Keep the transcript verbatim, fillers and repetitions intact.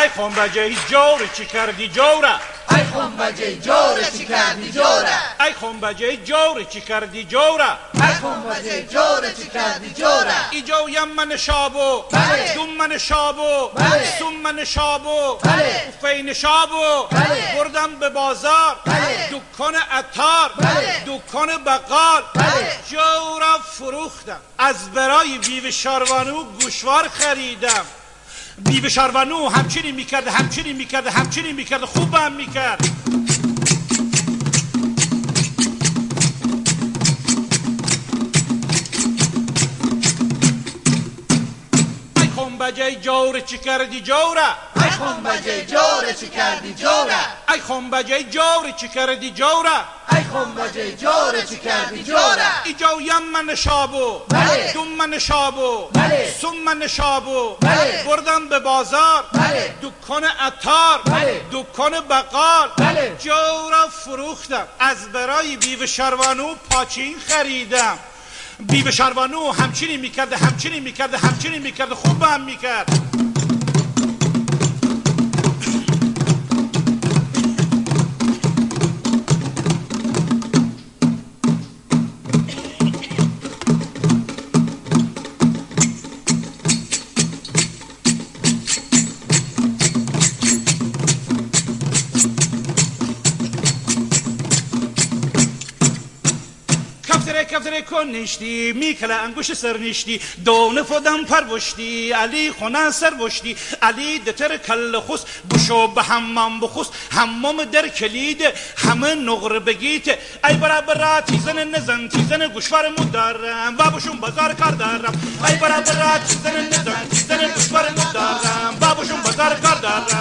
ای خنبجه جور چی کردی جوره ای خنبجه جور چی کردی جوره ای خنبجه جور چی کردی جوره ای خنبجه جور چی کردی جوره ایجا یمن شابو بله دوم من شابو بله سوم من شابو بله فین شابو بله بردم به بازار بله دکان عطار بله دکان بقال بله جورا فروختم از برای بیوه شاروانو گوشوار خریدم بیوه شاروانو همچینی میکرد همچینی میکرد همچینی میکرد خوبم میکرد خنبجه جور چی کردی جوره ای خنبجه جور چی کردی جوره ای خنبجه جور چی کردی جوره ای خنبجه جور چی کردی جوره ایجا یمن شابو بله دوم من شابو بله سوم من شابو بله بردم به بازار بله دکان عطار بله دکان بقال بله جورا فروختم از برای بیوه شاروانو پاچین خریدم بیوه شاروانو همچینی میکرد همچینی میکرد همچینی میکرد خوبم میکرد کفتره کفتره کنشتی میکله انگوش سرنشتی دونه فدم پروشتی علی خونه سروشتی علی دتر کل خس بشو به حمام بخوس حمام در کلید همه نغر بگیت ای برابر تیزن نزن تیزن گوشوار مدارم بابوشون بازار کار دارم ای برابر تیزن نزن تیزن گوشوار مدارم بابوشون بازار کار دارم